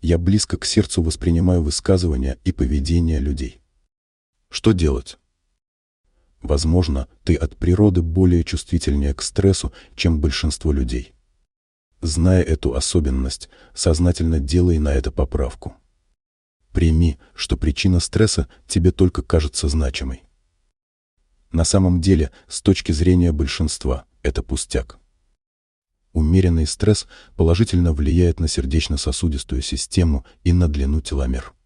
Я близко к сердцу воспринимаю высказывания и поведение людей. Что делать? Возможно, ты от природы более чувствительнее к стрессу, чем большинство людей. Зная эту особенность, сознательно делай на это поправку. Прими, что причина стресса тебе только кажется значимой. На самом деле, с точки зрения большинства, это пустяк. Умеренный стресс положительно влияет на сердечно-сосудистую систему и на длину теломер.